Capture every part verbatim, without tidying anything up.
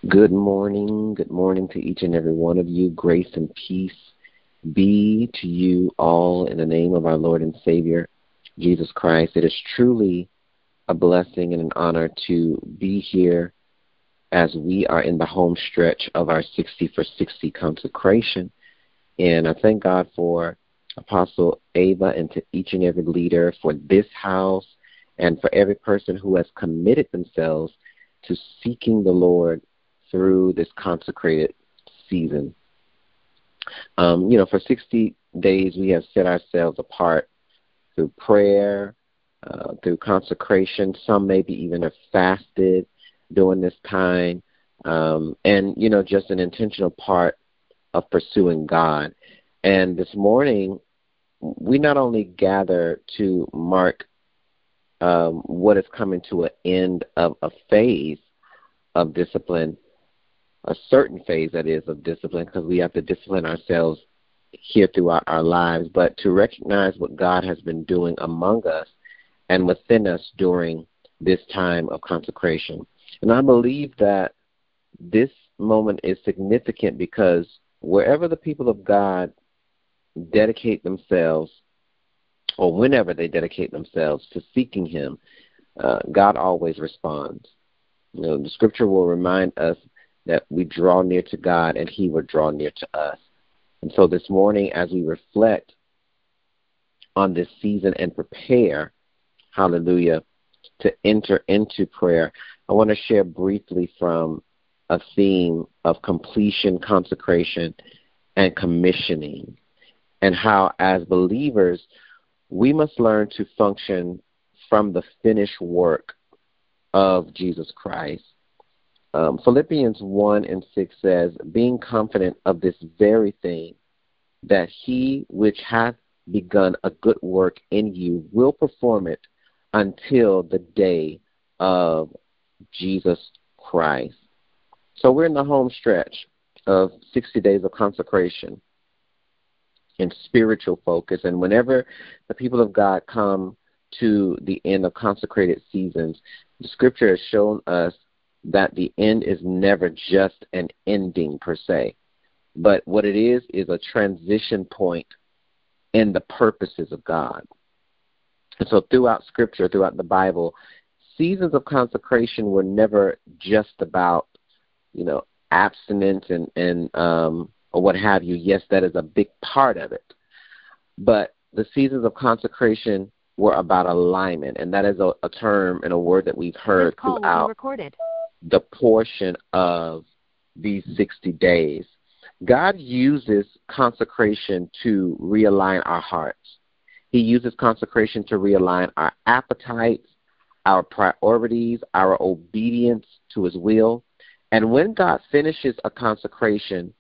Good morning. Good morning to each and every one of you. Grace and peace be to you all in the name of our Lord and Savior, Jesus Christ. It is truly a blessing and an honor to be here as we are in the home stretch of our sixty for sixty consecration. And I thank God for Apostle Ava and to each and every leader for this house and for every person who has committed themselves to seeking the Lord through this consecrated season. Um, you know, for sixty days we have set ourselves apart through prayer, uh, through consecration. Some maybe even have fasted during this time, um, and, you know, just an intentional part of pursuing God. And this morning, we not only gather to mark um, what is coming to an end of a phase of discipline, a certain phase, that is, of discipline, because we have to discipline ourselves here throughout our lives, but to recognize what God has been doing among us and within us during this time of consecration. And I believe that this moment is significant because wherever the people of God dedicate themselves, or whenever they dedicate themselves to seeking Him, uh, God always responds. You know, the scripture will remind us that we draw near to God and He will draw near to us. And so this morning, as we reflect on this season and prepare, hallelujah, to enter into prayer, I want to share briefly from a theme of completion, consecration, and commissioning, and how as believers we must learn to function from the finished work of Jesus Christ. Um, Philippians one and six says, being confident of this very thing, that he which hath begun a good work in you will perform it until the day of Jesus Christ. So we're in the home stretch of sixty days of consecration and spiritual focus. And whenever the people of God come to the end of consecrated seasons, the scripture has shown us that the end is never just an ending per se, but what it is is a transition point in the purposes of God. And so throughout Scripture, throughout the Bible, seasons of consecration were never just about, you know, abstinence and, and um, or what have you. Yes, that is a big part of it. But the seasons of consecration were about alignment, and that is a, a term and a word that we've heard This call will be throughout recorded. the portion of these sixty days. God uses consecration to realign our hearts. He uses consecration to realign our appetites, our priorities, our obedience to His will. And when God finishes a consecration,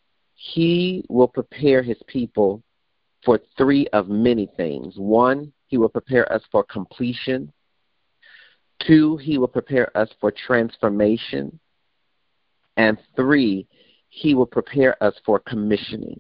He will prepare His people for three of many things. One, He will prepare us for completion. Two, He will prepare us for transformation. And three, He will prepare us for commissioning.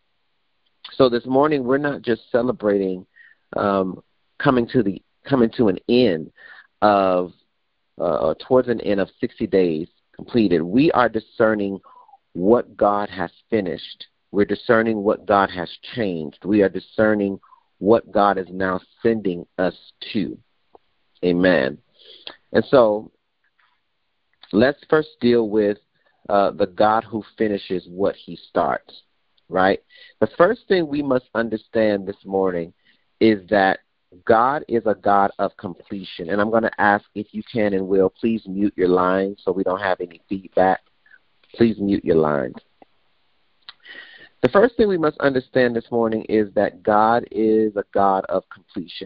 So this morning, we're not just celebrating um, coming to the coming to an end of uh, towards an end of sixty days completed. We are discerning what God has finished. We're discerning what God has changed. We are discerning what God is now sending us to. Amen. And so let's first deal with uh, the God who finishes what He starts, right? The first thing we must understand this morning is that God is a God of completion. And I'm going to ask, if you can and will, please mute your line so we don't have any feedback. Please mute your lines. The first thing we must understand this morning is that God is a God of completion.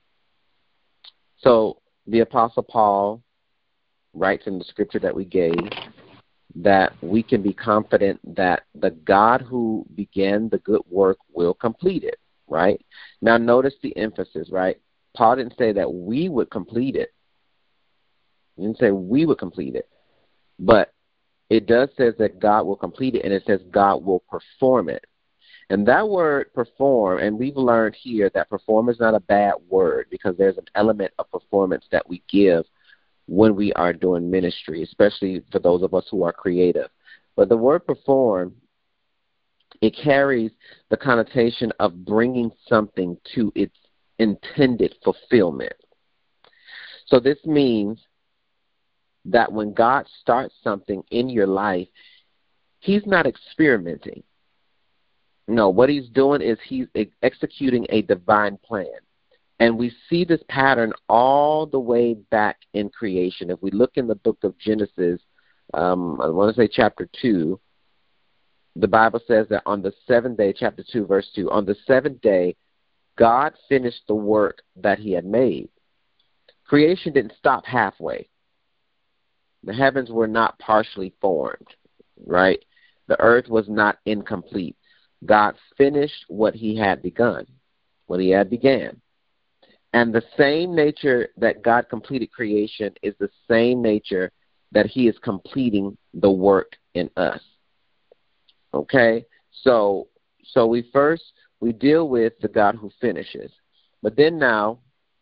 So the Apostle Paul writes in the scripture that we gave that we can be confident that the God who began the good work will complete it, right? Now notice the emphasis, right? Paul didn't say that we would complete it. He didn't say we would complete it. But it does say that God will complete it, and it says God will perform it. And that word perform, and we've learned here that perform is not a bad word because there's an element of performance that we give when we are doing ministry, especially for those of us who are creative. But the word perform, it carries the connotation of bringing something to its intended fulfillment. So this means that when God starts something in your life, he's not experimenting. No, what he's doing is he's executing a divine plan. And we see this pattern all the way back in creation. If we look in the book of Genesis, um, I want to say chapter two, the Bible says that on the seventh day, chapter two, verse two, on the seventh day, God finished the work that he had made. Creation didn't stop halfway. The heavens were not partially formed, right? The earth was not incomplete. God finished what he had begun, what he had began. And the same nature that God completed creation is the same nature that he is completing the work in us. Okay? So so we first, we deal with the God who finishes. But then now,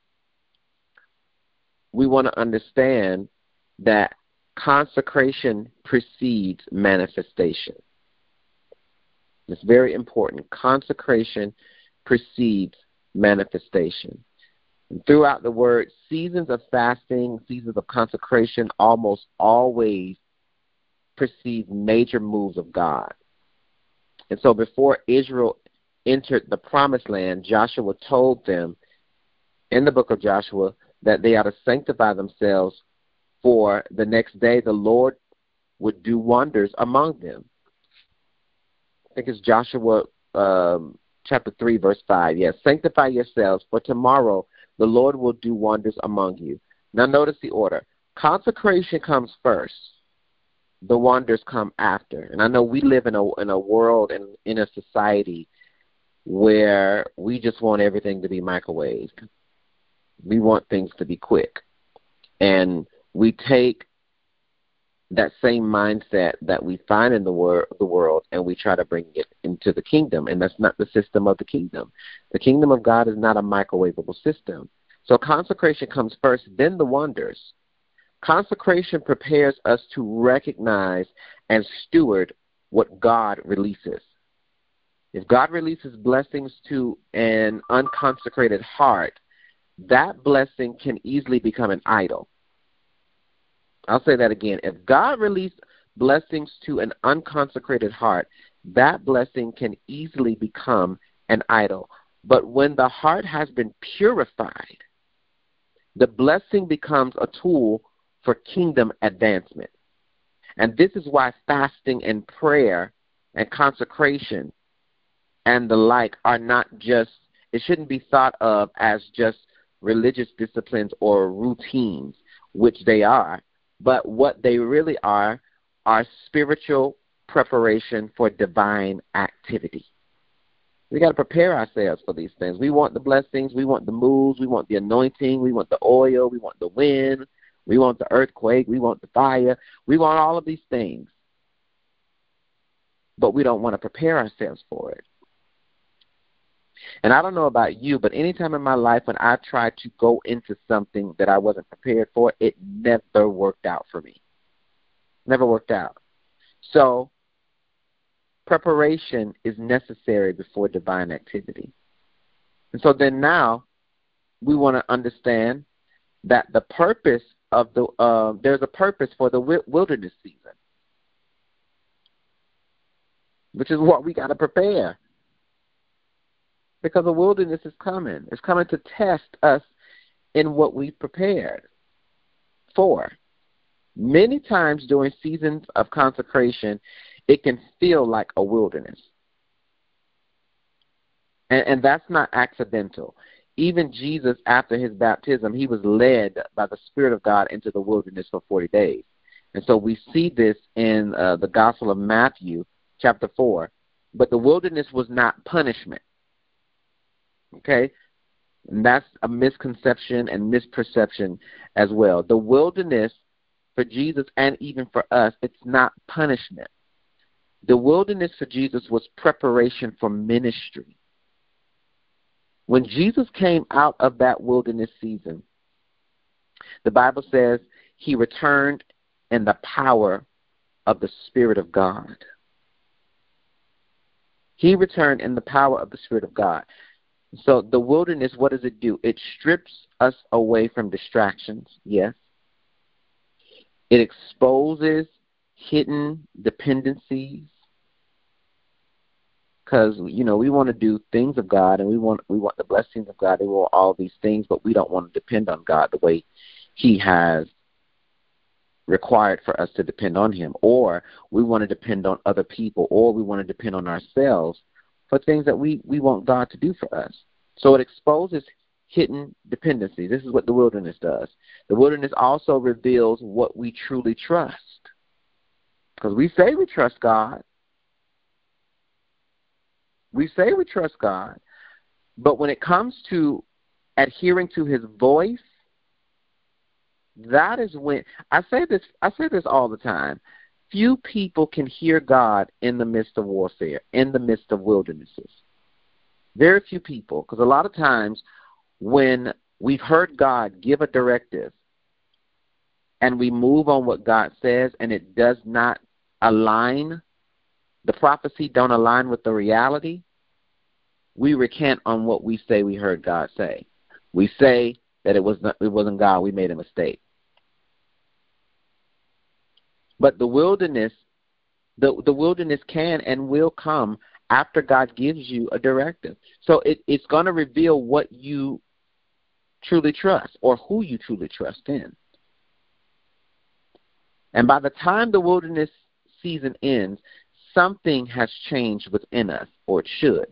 we want to understand that consecration precedes manifestation. It's very important. Consecration precedes manifestation. And throughout the word, seasons of fasting, seasons of consecration almost always precede major moves of God. And so before Israel entered the promised land, Joshua told them in the book of Joshua that they ought to sanctify themselves, for the next day the Lord would do wonders among them. I think it's Joshua um, chapter three, verse five. Yes, sanctify yourselves, for tomorrow the Lord will do wonders among you. Now notice the order. Consecration comes first. The wonders come after. And I know we live in a in a world and in a society where we just want everything to be microwaved. We want things to be quick. And we take that same mindset that we find in the, wor- the world and we try to bring it into the kingdom, and that's not the system of the kingdom. The kingdom of God is not a microwavable system. So consecration comes first, then the wonders. Consecration prepares us to recognize and steward what God releases. If God releases blessings to an unconsecrated heart, that blessing can easily become an idol. I'll say that again. If God released blessings to an unconsecrated heart, that blessing can easily become an idol. But when the heart has been purified, the blessing becomes a tool for kingdom advancement. And this is why fasting and prayer and consecration and the like are not just, it shouldn't be thought of as just religious disciplines or routines, which they are. But what they really are, are spiritual preparation for divine activity. We got to prepare ourselves for these things. We want the blessings. We want the moves. We want the anointing. We want the oil. We want the wind. We want the earthquake. We want the fire. We want all of these things. But we don't want to prepare ourselves for it. And I don't know about you, but anytime in my life when I tried to go into something that I wasn't prepared for, it never worked out for me. Never worked out. So preparation is necessary before divine activity. And so then now we want to understand that the purpose of the, uh, there's a purpose for the wilderness season, which is what we got to prepare. Because the wilderness is coming. It's coming to test us in what we've prepared for. Many times during seasons of consecration, it can feel like a wilderness. And, and that's not accidental. Even Jesus, after his baptism, he was led by the Spirit of God into the wilderness for forty days. And so we see this in uh, the Gospel of Matthew, chapter four. But the wilderness was not punishment. Okay? And that's a misconception and misperception as well. The wilderness for Jesus and even for us, it's not punishment. The wilderness for Jesus was preparation for ministry. When Jesus came out of that wilderness season, the Bible says he returned in the power of the Spirit of God. He returned in the power of the Spirit of God. So the wilderness, what does it do? It strips us away from distractions, yes. It exposes hidden dependencies, because, you know, we want to do things of God, and we want we want the blessings of God. We want all these things, but we don't want to depend on God the way he has required for us to depend on him. Or we want to depend on other people, or we want to depend on ourselves for things that we, we want God to do for us. So it exposes hidden dependencies. This is what the wilderness does. The wilderness also reveals what we truly trust. Because we say we trust God. We say we trust God. But when it comes to adhering to his voice, that is when I say this I say this all the time. Few people can hear God in the midst of warfare, in the midst of wildernesses. Very few people, because a lot of times when we've heard God give a directive and we move on what God says and it does not align, the prophecy don't align with the reality, we recant on what we say we heard God say. We say that it was not, it wasn't God, we made a mistake. But the wilderness, the, the wilderness can and will come after God gives you a directive. So it, it's going to reveal what you truly trust or who you truly trust in. And by the time the wilderness season ends, something has changed within us, or it should.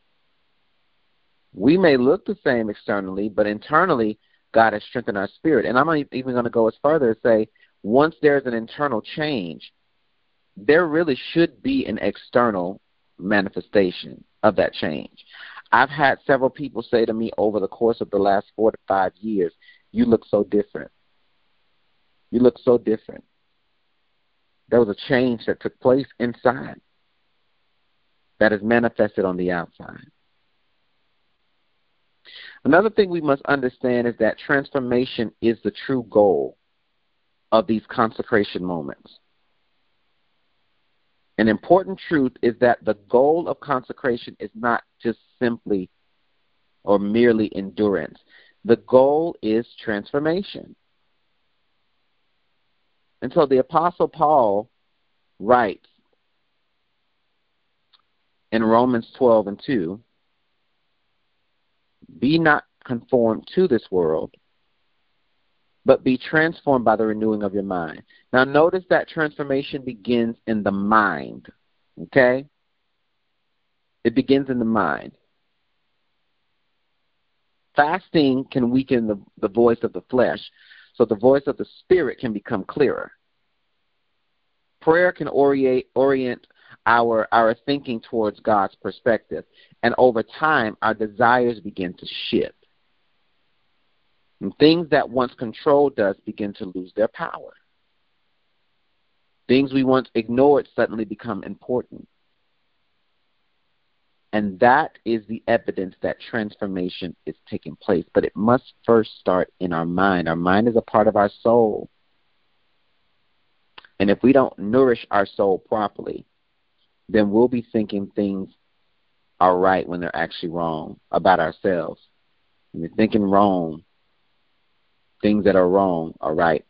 We may look the same externally, but internally, God has strengthened our spirit. And I'm even going to go as further and say, once there's an internal change, there really should be an external manifestation of that change. I've had several people say to me over the course of the last four to five years, you look so different. You look so different. There was a change that took place inside that is manifested on the outside. Another thing we must understand is that transformation is the true goal of these consecration moments. An important truth is that the goal of consecration is not just simply or merely endurance. The goal is transformation. And so the Apostle Paul writes in Romans twelve and two, be not conformed to this world, but be transformed by the renewing of your mind. Now notice that transformation begins in the mind, okay? It begins in the mind. Fasting can weaken the, the voice of the flesh, so the voice of the spirit can become clearer. Prayer can orient, orient our, our thinking towards God's perspective, and over time, our desires begin to shift. And things that once controlled us begin to lose their power. Things we once ignored suddenly become important. And that is the evidence that transformation is taking place. But it must first start in our mind. Our mind is a part of our soul. And if we don't nourish our soul properly, then we'll be thinking things are right when they're actually wrong about ourselves. When we're thinking wrong, things that are wrong are right.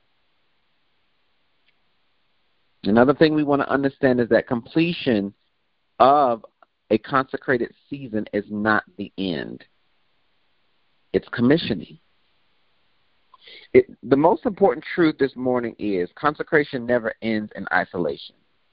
Another thing we want to understand is that completion of a consecrated season is not the end. It's commissioning. It, the most important truth this morning is consecration never ends in isolation.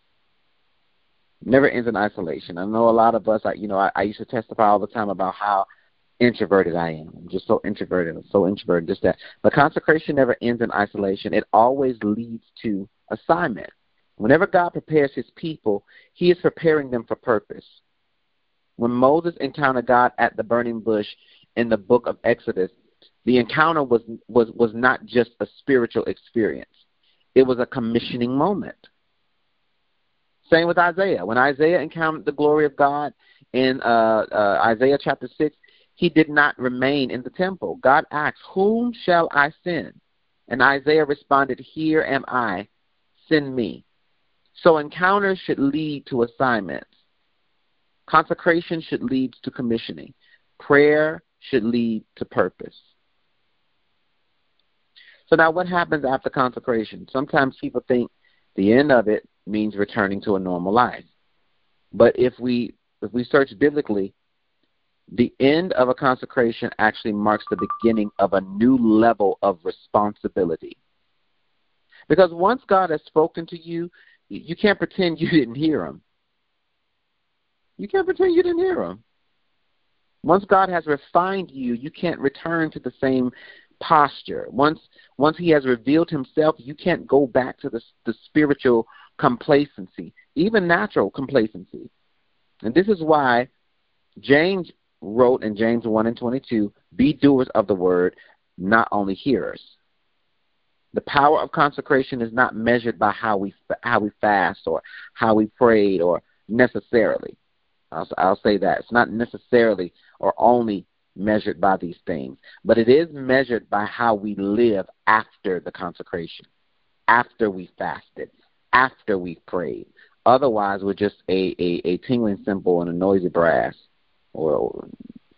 Never ends in isolation. I know a lot of us, I, you know, I, I used to testify all the time about how introverted I am. I'm just so introverted. I'm so introverted, just that. But consecration never ends in isolation. It always leads to assignment. Whenever God prepares his people, he is preparing them for purpose. When Moses encountered God at the burning bush in the book of Exodus, the encounter was, was, was not just a spiritual experience. It was a commissioning moment. Same with Isaiah. When Isaiah encountered the glory of God in uh, uh, Isaiah chapter six, he did not remain in the temple. God asked, whom shall I send? And Isaiah responded, "Here am I, send me." So encounters should lead to assignments. Consecration should lead to commissioning. Prayer should lead to purpose. So now what happens after consecration? Sometimes people think the end of it means returning to a normal life. But if we if we search biblically, the end of a consecration actually marks the beginning of a new level of responsibility. Because once God has spoken to you, you can't pretend you didn't hear him. You can't pretend you didn't hear him. Once God has refined you, you can't return to the same posture. Once once he has revealed himself, you can't go back to the, the spiritual complacency, even natural complacency. And this is why James wrote in James one and twenty-two, "Be doers of the word, not only hearers." The power of consecration is not measured by how we how we fast or how we prayed or necessarily. I'll, I'll say that. It's not necessarily or only measured by these things, but it is measured by how we live after the consecration, after we fasted, after we prayed. Otherwise, we're just a, a, a tingling cymbal and a noisy brass. Or, or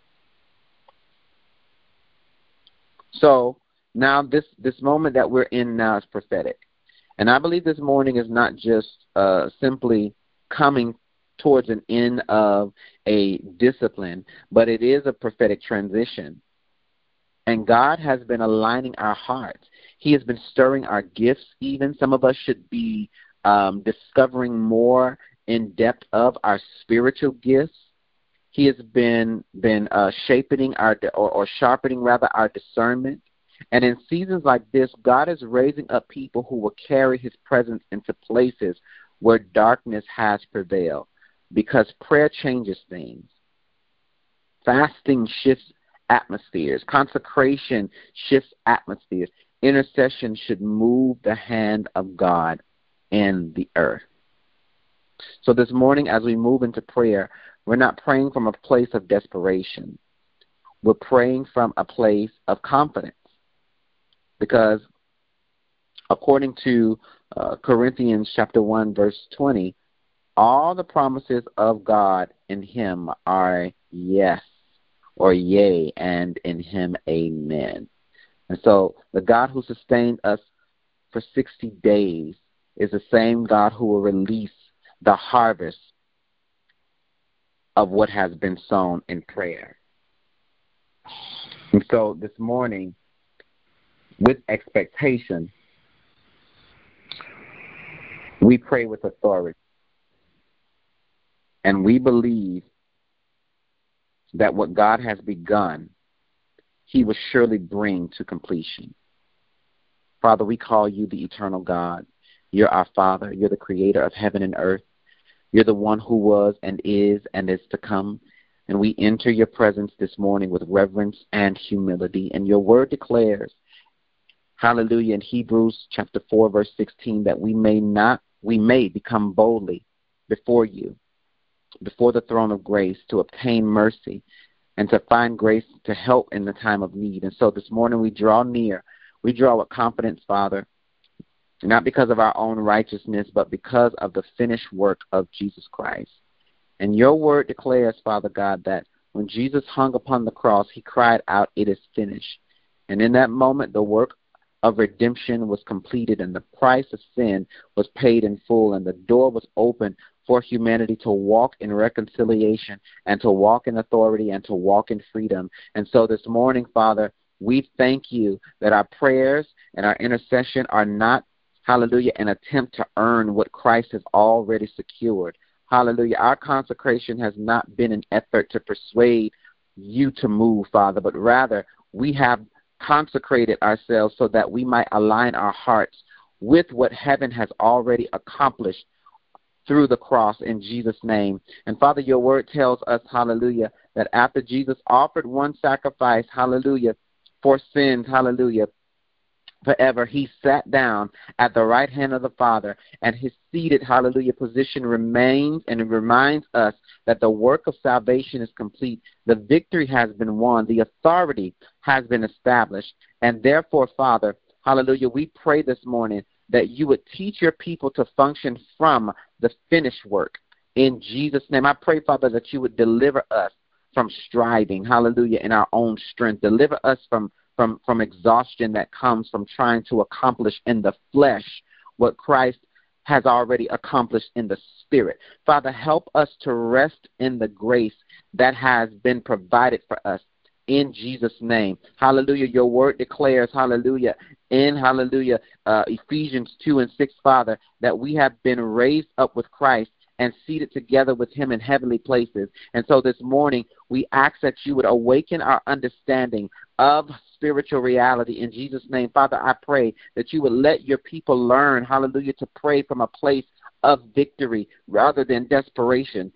so now this this moment that we're in now is prophetic, and I believe this morning is not just uh, simply coming towards an end of a discipline, but it is a prophetic transition. And God has been aligning our hearts. He has been stirring our gifts even. Some of us should be um, discovering more in depth of our spiritual gifts. He has been been uh, shaping our or, or sharpening rather our discernment. And in seasons like this, God is raising up people who will carry his presence into places where darkness has prevailed. Because prayer changes things. Fasting shifts atmospheres. Consecration shifts atmospheres. Intercession should move the hand of God in the earth. So this morning, as we move into prayer, we're not praying from a place of desperation. We're praying from a place of confidence. Because according to uh, Corinthians chapter one, verse twenty, all the promises of God in him are yes, or yea, and in him amen. And so the God who sustained us for sixty days is the same God who will release the harvest of what has been sown in prayer. And so this morning, with expectation, we pray with authority. And we believe that what God has begun, he will surely bring to completion. Father, we call you the eternal God. You're our Father. You're the creator of heaven and earth. You're the one who was and is and is to come. And we enter your presence this morning with reverence and humility. And your word declares, hallelujah, in Hebrews chapter four, verse sixteen, that we may not, we may become boldly before you, before the throne of grace, to obtain mercy and to find grace to help in the time of need. And so this morning we draw near. We draw with confidence, Father, not because of our own righteousness, but because of the finished work of Jesus Christ. And your word declares, Father God, that when Jesus hung upon the cross, he cried out, "It is finished." And in that moment, the work of redemption was completed, and the price of sin was paid in full, and the door was open for humanity to walk in reconciliation and to walk in authority and to walk in freedom. And so this morning, Father, we thank you that our prayers and our intercession are not, hallelujah, an attempt to earn what Christ has already secured. Hallelujah. Our consecration has not been an effort to persuade you to move, Father, but rather we have consecrated ourselves so that we might align our hearts with what heaven has already accomplished through the cross in Jesus' name. And Father, your word tells us, hallelujah, that after Jesus offered one sacrifice, hallelujah, for sins, hallelujah, forever, he sat down at the right hand of the Father, and his seated, hallelujah, position remains, and it reminds us that the work of salvation is complete. The victory has been won. The authority has been established. And therefore, Father, hallelujah, we pray this morning that you would teach your people to function from the finished work. In Jesus' name, I pray, Father, that you would deliver us from striving, hallelujah, in our own strength. Deliver us from, from, from exhaustion that comes from trying to accomplish in the flesh what Christ has already accomplished in the spirit. Father, help us to rest in the grace that has been provided for us in Jesus' name. Hallelujah. Your word declares, hallelujah, in, hallelujah, uh, Ephesians two and six, Father, that we have been raised up with Christ and seated together with him in heavenly places. And so this morning, we ask that you would awaken our understanding of spiritual reality in Jesus' name. Father, I pray that you would let your people learn, hallelujah, to pray from a place of victory rather than desperation.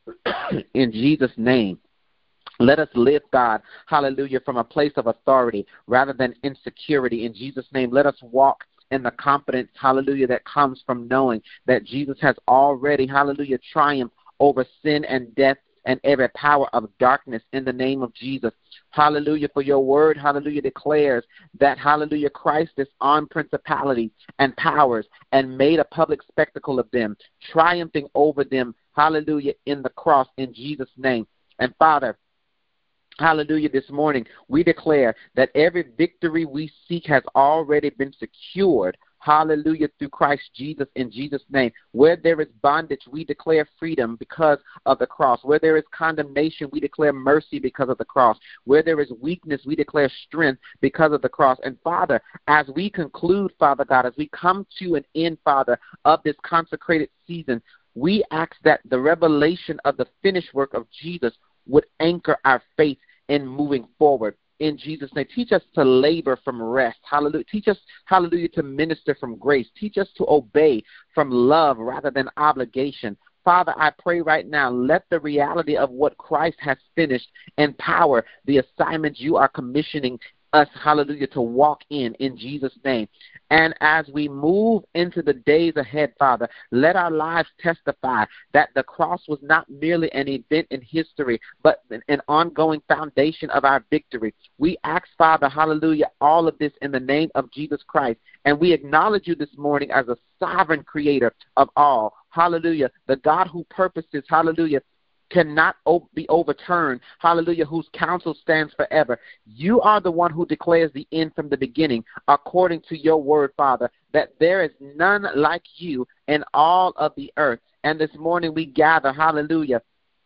In Jesus' name. Let us live, God, hallelujah, from a place of authority rather than insecurity. In Jesus' name, let us walk in the confidence, hallelujah, that comes from knowing that Jesus has already, hallelujah, triumphed over sin and death and every power of darkness in the name of Jesus. Hallelujah, for your word, hallelujah, declares that, hallelujah, Christ disarmed principalities and powers and made a public spectacle of them, triumphing over them, hallelujah, in the cross in Jesus' name. And Father, hallelujah, this morning we declare that every victory we seek has already been secured, hallelujah, through Christ Jesus in Jesus' name. Where there is bondage, we declare freedom because of the cross. Where there is condemnation, we declare mercy because of the cross. Where there is weakness, we declare strength because of the cross. And Father, as we conclude, Father God, as we come to an end, Father, of this consecrated season, we ask that the revelation of the finished work of Jesus would anchor our faith in moving forward. In Jesus' name, teach us to labor from rest. Hallelujah. Teach us, hallelujah, to minister from grace. Teach us to obey from love rather than obligation. Father, I pray right now, let the reality of what Christ has finished empower the assignments you are commissioning us, hallelujah, to walk in, in Jesus' name. And as we move into the days ahead, Father, let our lives testify that the cross was not merely an event in history, but an ongoing foundation of our victory. We ask, Father, hallelujah, all of this in the name of Jesus Christ. And we acknowledge you this morning as a sovereign creator of all. Hallelujah. The God who purposes, hallelujah, cannot be overturned, hallelujah, whose counsel stands forever. You are the one who declares the end from the beginning, according to your word, Father, that there is none like you in all of the earth. And this morning we gather, hallelujah,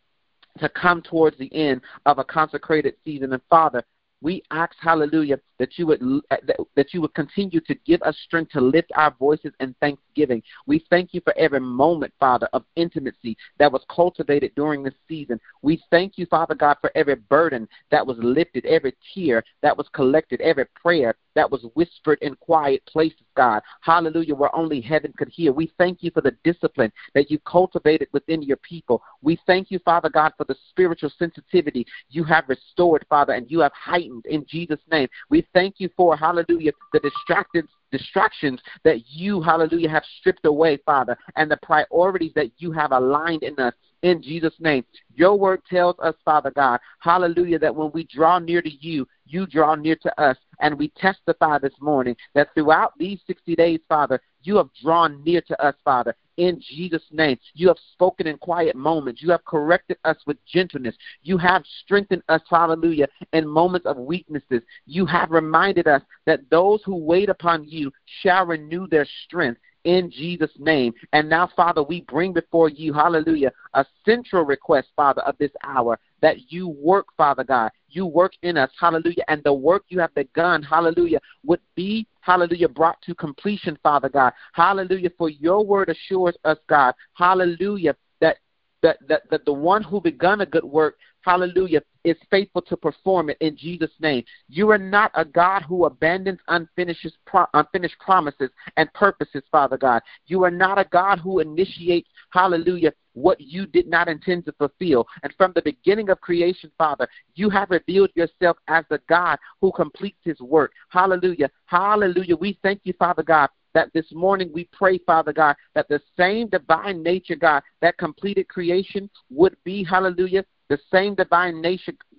to come towards the end of a consecrated season. And Father, we ask, hallelujah, that you would that you would continue to give us strength to lift our voices in thanksgiving. We thank you for every moment, Father, of intimacy that was cultivated during this season. We thank you, Father God, for every burden that was lifted, every tear that was collected, every prayer that was whispered in quiet places, God. Hallelujah, where only heaven could hear. We thank you for the discipline that you cultivated within your people. We thank you, Father God, for the spiritual sensitivity you have restored, Father, and you have heightened in Jesus' name. We thank you for, hallelujah, the distracted distractions that you, hallelujah, have stripped away, Father, and the priorities that you have aligned in us. In Jesus' name, your word tells us, Father God, hallelujah, that when we draw near to you, you draw near to us. And we testify this morning that throughout these sixty days, Father, you have drawn near to us, Father. In Jesus' name, you have spoken in quiet moments. You have corrected us with gentleness. You have strengthened us, hallelujah, in moments of weaknesses. You have reminded us that those who wait upon you shall renew their strength. In Jesus' name. And now, Father, we bring before you, hallelujah, a central request, Father, of this hour, that you work, Father God. You work in us, hallelujah, and the work you have begun, hallelujah, would be, hallelujah, brought to completion, Father God. Hallelujah, for your word assures us, God, hallelujah, that that, that, that the one who begun a good work, hallelujah, is faithful to perform it in Jesus' name. You are not a God who abandons unfinished, pro- unfinished promises and purposes, Father God. You are not a God who initiates, hallelujah, what you did not intend to fulfill. And from the beginning of creation, Father, you have revealed yourself as the God who completes his work. Hallelujah. Hallelujah. We thank you, Father God, that this morning we pray, Father God, that the same divine nature, God, that completed creation would be, hallelujah, the same divine nature,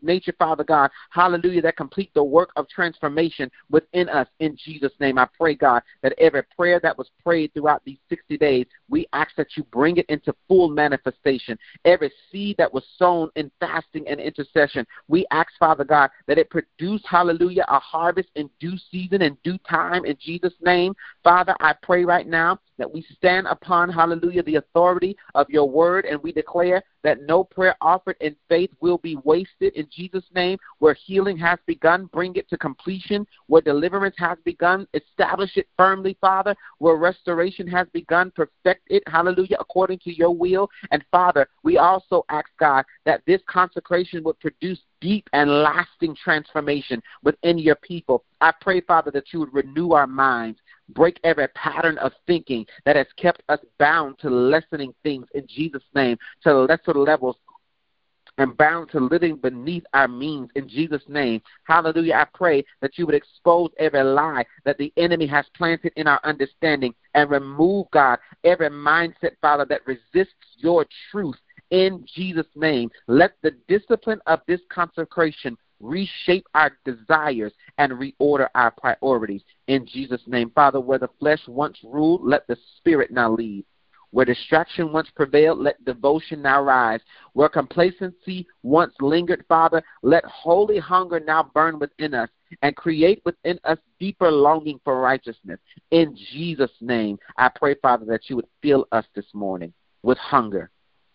nature, Father God, hallelujah, that complete the work of transformation within us in Jesus' name. I pray, God, that every prayer that was prayed throughout these sixty days, we ask that you bring it into full manifestation. Every seed that was sown in fasting and intercession, we ask, Father God, that it produce, hallelujah, a harvest in due season and due time in Jesus' name. Father, I pray right now that we stand upon, hallelujah, the authority of your word, and we declare that no prayer offered in faith will be wasted in Jesus' name. Where healing has begun, bring it to completion. Where deliverance has begun, establish it firmly, Father. Where restoration has begun, perfect it, hallelujah, according to your will. And Father, we also ask, God, that this consecration would produce deep and lasting transformation within your people. I pray, Father, that you would renew our minds, break every pattern of thinking that has kept us bound to lessening things in Jesus' name, to lesser levels, and bound to living beneath our means in Jesus' name. Hallelujah. I pray that you would expose every lie that the enemy has planted in our understanding and remove, God, every mindset, Father, that resists your truth in Jesus' name. Let the discipline of this consecration reshape our desires and reorder our priorities in Jesus' name. Father, where the flesh once ruled, let the spirit now lead. Where distraction once prevailed, let devotion now rise. Where complacency once lingered, Father, let holy hunger now burn within us and create within us deeper longing for righteousness. In Jesus' name, I pray, Father, that you would fill us this morning with hunger.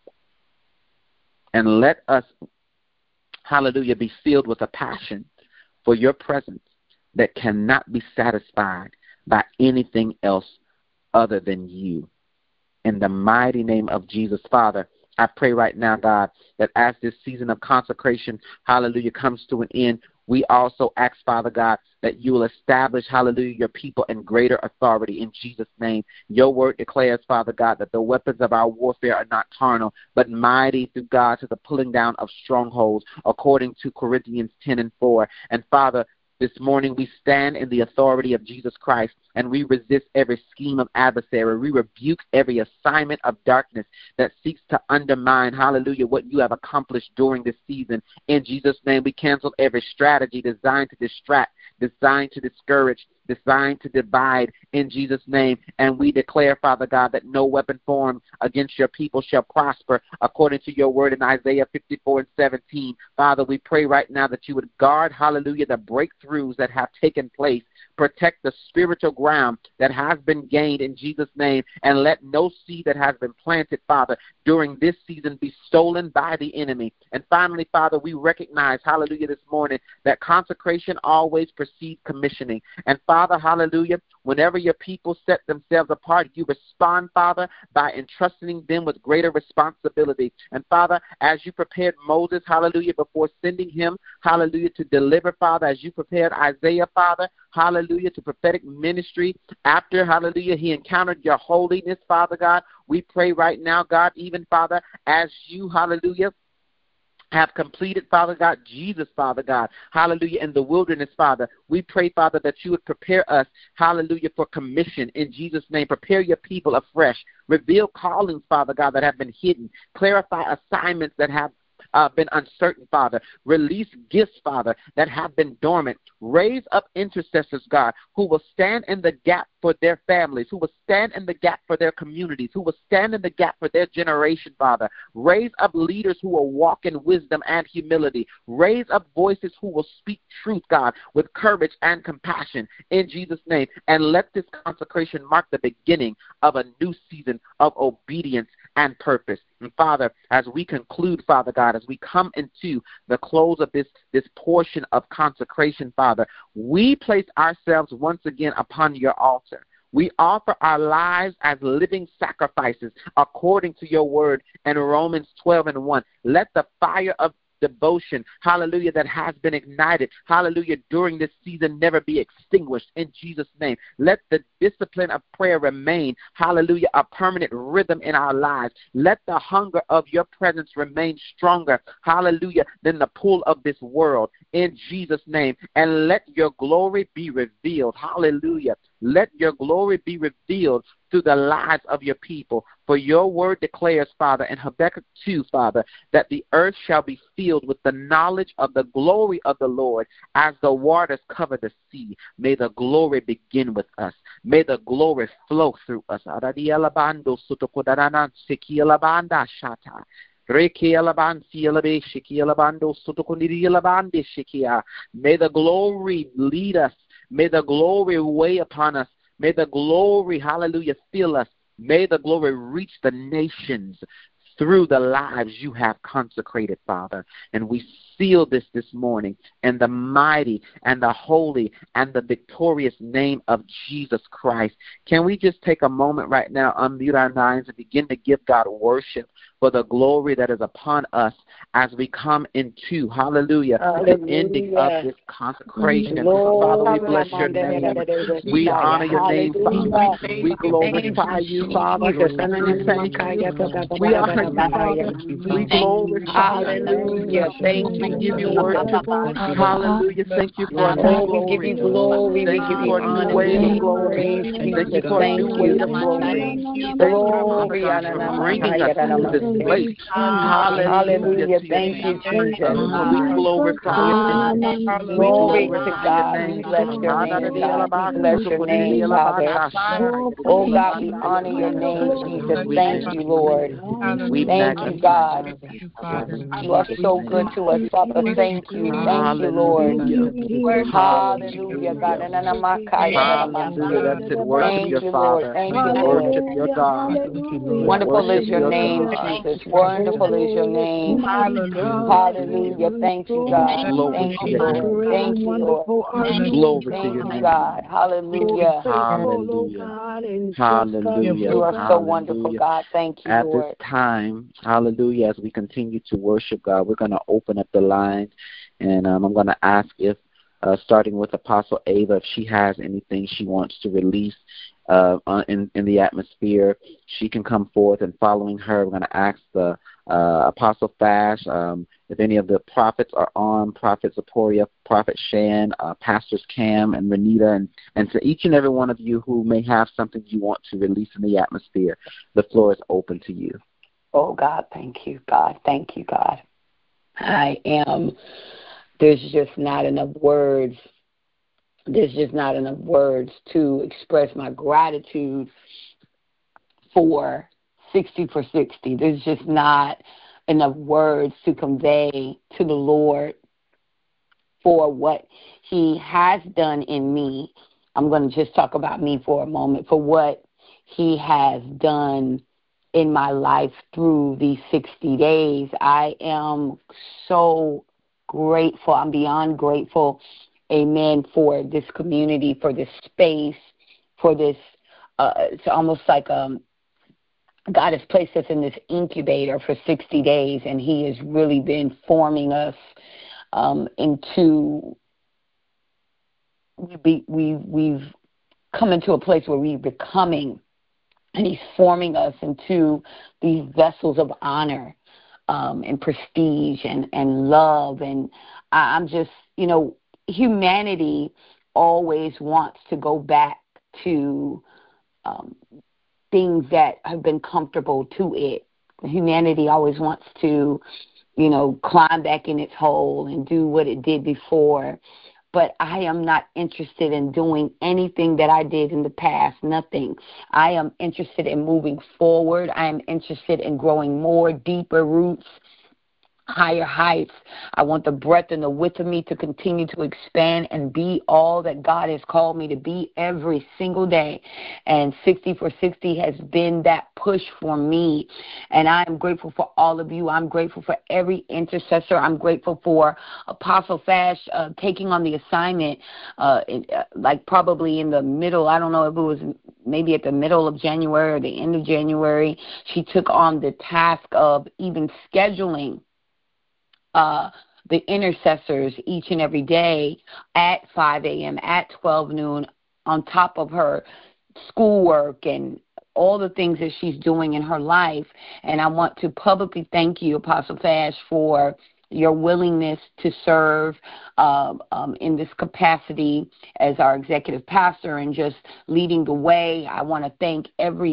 And let us, hallelujah, be filled with a passion for your presence that cannot be satisfied by anything else other than you. In the mighty name of Jesus, Father, I pray right now, God, that as this season of consecration, hallelujah, comes to an end, we also ask, Father God, that you will establish, hallelujah, your people in greater authority in Jesus' name. Your word declares, Father God, that the weapons of our warfare are not carnal, but mighty through God to the pulling down of strongholds, according to Corinthians ten and four. And Father, this morning we stand in the authority of Jesus Christ, and we resist every scheme of adversary. We rebuke every assignment of darkness that seeks to undermine, hallelujah, what you have accomplished during this season. In Jesus' name, we cancel every strategy designed to distract, designed to discourage, designed to divide in Jesus' name. And we declare, Father God, that no weapon formed against your people shall prosper, according to your word in Isaiah fifty-four and seventeen. Father, we pray right now that you would guard, hallelujah, the breakthroughs that have taken place. Protect the spiritual ground that has been gained in Jesus' name, and let no seed that has been planted, Father, during this season be stolen by the enemy. And finally, Father, we recognize, hallelujah, this morning that consecration always precedes commissioning. And Father, hallelujah, whenever your people set themselves apart, you respond, Father, by entrusting them with greater responsibility. And Father, as you prepared Moses, hallelujah, before sending him, hallelujah, to deliver, Father, as you prepared Isaiah, Father, hallelujah, to prophetic ministry after, hallelujah, he encountered your holiness, Father God. We pray right now, God, even, Father, as you, hallelujah, have completed, Father God, Jesus, Father God, hallelujah, in the wilderness, Father. We pray, Father, that you would prepare us, hallelujah, for commission in Jesus' name. Prepare your people afresh. Reveal callings, Father God, that have been hidden. Clarify assignments that have Uh, been uncertain, Father. Release gifts, Father, that have been dormant. Raise up intercessors, God, who will stand in the gap for their families, who will stand in the gap for their communities, who will stand in the gap for their generation, Father. Raise up leaders who will walk in wisdom and humility. Raise up voices who will speak truth, God, with courage and compassion in Jesus' name. And let this consecration mark the beginning of a new season of obedience and purpose. And Father, as we conclude, Father God, as we come into the close of this, this portion of consecration, Father, we place ourselves once again upon your altar. We offer our lives as living sacrifices according to your word in Romans twelve and one. Let the fire of devotion, hallelujah, that has been ignited, hallelujah, during this season never be extinguished in Jesus' name. Let the discipline of prayer remain, hallelujah, a permanent rhythm in our lives. Let the hunger of your presence remain stronger, hallelujah, than the pull of this world in Jesus' name. And let your glory be revealed, hallelujah. Let your glory be revealed through the lives of your people. For For your word declares, Father, in Habakkuk two, Father, that the earth shall be filled with the knowledge of the glory of the Lord as the waters cover the sea. May the glory begin with us. May the glory flow through us. May the glory lead us. May the glory weigh upon us. May the glory, hallelujah, fill us. May the glory reach the nations through the lives you have consecrated, Father. And we seal this this morning in the mighty and the holy and the victorious name of Jesus Christ. Can we just take a moment right now, unmute our minds, and begin to give God worship for the glory that is upon us as we come into, hallelujah, hallelujah. the ending of this consecration. Lord, Father, we bless your name. We honor your name, Father. We glorify you, Father. We thank you. We honor you, Father. We glorify you. Hallelujah. Thank you. We give you worship. Hallelujah. Thank you for a new glory. We give you glory. Thank you for a new weight of glory. Thank you for a new weight of glory. Thank you, Father God, for bringing us to this place. Hallelujah. Thank you, Jesus. We glorify your name. Glory to God. We bless your name, God. We bless your name, Father. Oh, God, we honor your name, Jesus. Thank you, Lord. Thank you, God. You are so good to us, Father. Thank you. Thank you, Lord. Hallelujah, God. Hallelujah. Worship your Father. Thank you, Lord. Worship your God. Wonderful is your name, Jesus. Wonderful is your name. Hallelujah. Thank you, God. Thank you, Lord. Thank you, Lord. Glory to Thank your you, name. God. Hallelujah. Hallelujah. Hallelujah. You are so wonderful, God. Thank you, At Lord. this time, hallelujah, as we continue to worship God, we're going to open up the line, and um, I'm going to ask if, uh, starting with Apostle Ava, if she has anything she wants to release uh, in, in the atmosphere, she can come forth, and following her, we're going to ask the uh, Apostle Fash, um, if any of the prophets are on, Prophet Zaporia, Prophet Shan, uh, Pastors Cam and Renita, and, and to each and every one of you who may have something you want to release in the atmosphere, the floor is open to you. Oh, God, thank you, God. Thank you, God. I am, there's just not enough words. There's just not enough words to express my gratitude for sixty for sixty. There's just not enough words to convey to the Lord for what he has done in me. I'm going to just talk about me for a moment, for what he has done in my life through these sixty days. I am so grateful. I'm beyond grateful, amen, for this community, for this space, for this, uh, it's almost like um, God has placed us in this incubator for sixty days, and he has really been forming us um, into, we be, we, we've come into a place where we're becoming, and he's forming us into these vessels of honor um, and prestige and, and love. And I'm just, you know, humanity always wants to go back to um, things that have been comfortable to it. Humanity always wants to, you know, climb back in its hole and do what it did before. But I am not interested in doing anything that I did in the past, nothing. I am interested in moving forward. I am interested in growing more, deeper roots, higher heights. I want the breadth and the width of me to continue to expand and be all that God has called me to be every single day. And sixty for sixty has been that push for me. And I am grateful for all of you. I'm grateful for every intercessor. I'm grateful for Apostle Fash uh, taking on the assignment, uh, in, uh, like probably in the middle, I don't know if it was maybe at the middle of January or the end of January. She took on the task of even scheduling Uh, the intercessors each and every day at five a.m., at twelve noon, on top of her schoolwork and all the things that she's doing in her life. And I want to publicly thank you, Apostle Fash, for your willingness to serve uh, um, in this capacity as our executive pastor and just leading the way. I want to thank every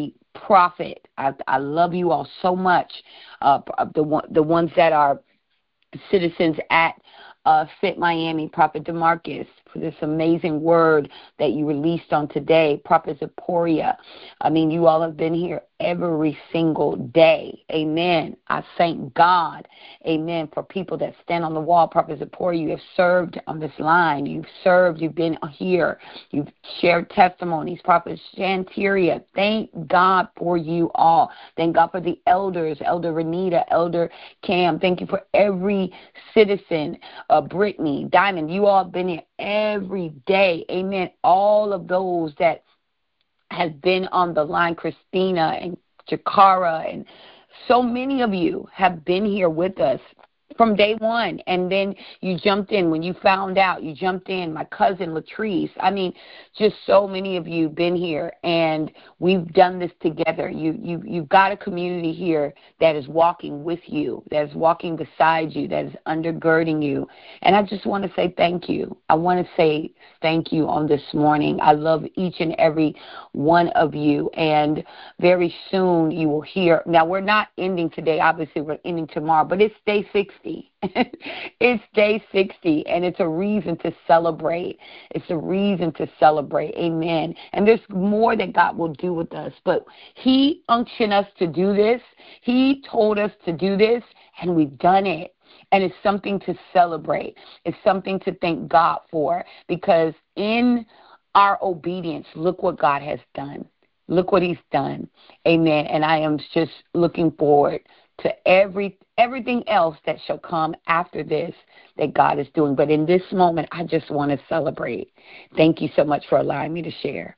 Prophet. I, I love you all so much. Uh, the one, the ones that are citizens at uh, Fit Miami, Prophet DeMarcus, for this amazing word that you released on today. Prophet Zaporia. I mean, you all have been here every single day. Amen. I thank God. Amen. For people that stand on the wall. Prophet Zaporia, you have served on this line. You've served. You've been here. You've shared testimonies. Prophet Shanteria, thank God for you all. Thank God for the elders, Elder Renita, Elder Cam. Thank you for every citizen, uh, Brittany, Diamond. You all have been here every day. Amen. All of those that has been on the line, Christina and Jakara, and so many of you have been here with us from day one, and then you jumped in when you found out. You jumped in. My cousin Latrice. I mean, just so many of you been here, and we've done this together. You you you've got a community here that is walking with you, that is walking beside you, that is undergirding you, and I just want to say thank you. I want to say thank you on this morning. I love each and every one of you, and very soon you will hear. Now we're not ending today. Obviously, we're ending tomorrow, but it's day sixty. It's day sixty, and it's a reason to celebrate. It's a reason to celebrate. Amen. And there's more that God will do with us, but He unctioned us to do this. He told us to do this, and we've done it. And it's something to celebrate. It's something to thank God for, because in our obedience, look what God has done. Look what He's done. Amen. And I am just looking forward to every everything else that shall come after this that God is doing. But in this moment, I just want to celebrate. Thank you so much for allowing me to share.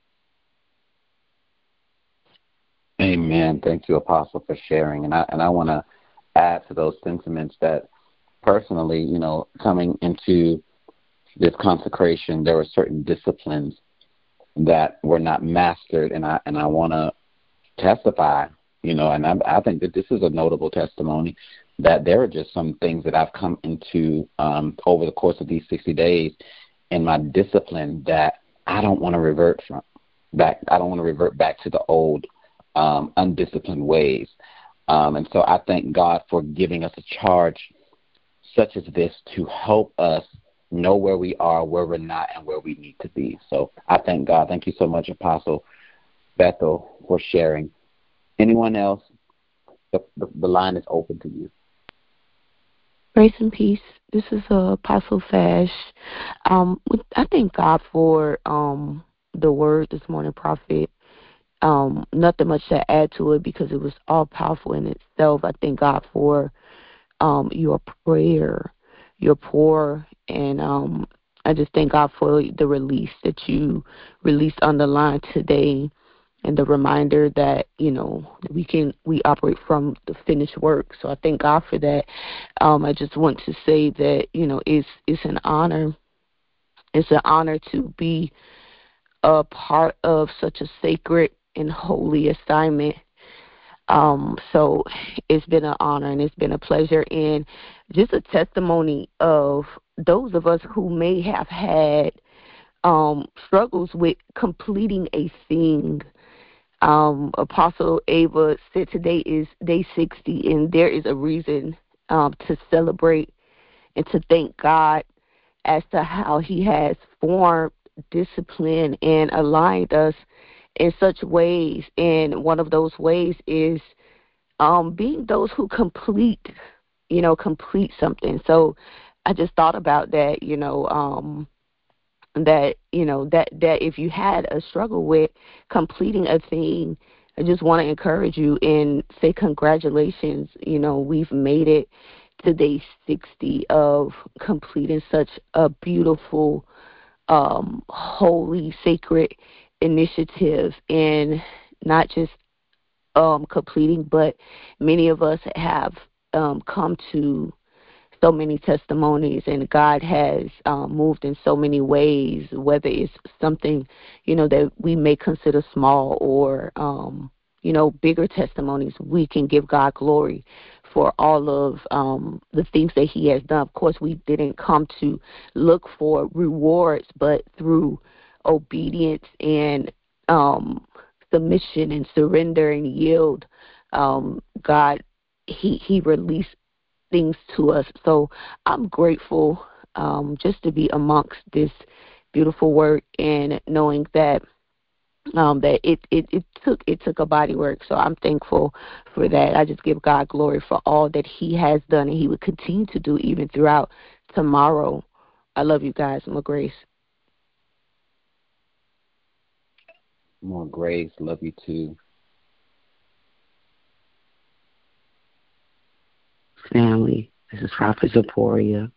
Amen. Thank you, Apostle, for sharing. And I and I want to add to those sentiments that personally, you know, coming into this consecration, there were certain disciplines that were not mastered, and I and I want to testify. You know, and I, I think that this is a notable testimony that there are just some things that I've come into um, over the course of these sixty days in my discipline that I don't want to revert from back. I don't want to revert back to the old um, undisciplined ways. Um, and so I thank God for giving us a charge such as this to help us know where we are, where we're not, and where we need to be. So I thank God. Thank you so much, Apostle Bethel, for sharing. Anyone else? The, the, the line is open to you. Grace and peace. This is uh, Apostle Fash. Um, I thank God for um, the word this morning, Prophet. Um, nothing much to add to it because it was all powerful in itself. I thank God for um, your prayer, your pour, and um, I just thank God for the release that you released on the line today. And the reminder that, you know, we can, we operate from the finished work. So I thank God for that. Um, I just want to say that, you know, it's, it's an honor. It's an honor to be a part of such a sacred and holy assignment. Um, so it's been an honor and it's been a pleasure, and just a testimony of those of us who may have had um, struggles with completing a thing. Um, Apostle Ava said today is day sixty, and there is a reason um, to celebrate and to thank God as to how He has formed, disciplined, and aligned us in such ways. And one of those ways is um, being those who complete, you know, complete something. So I just thought about that, you know, um, that, you know, that, that if you had a struggle with completing a thing, I just want to encourage you and say congratulations. You know, we've made it to day sixty of completing such a beautiful, um, holy, sacred initiative, and not just um, completing, but many of us have um, come to so many testimonies, and God has um, moved in so many ways, whether it's something, you know, that we may consider small or, um, you know, bigger testimonies. We can give God glory for all of um, the things that He has done. Of course, we didn't come to look for rewards, but through obedience and um, submission and surrender and yield, um, God, he, he released things to us. So I'm grateful um, just to be amongst this beautiful work and knowing that um, that it, it, it took it took a body work. So I'm thankful for that. I just give God glory for all that he has done and he would continue to do even throughout tomorrow. I love you guys. More grace. More grace. Love you too. Family, this is Prophet Zaporia.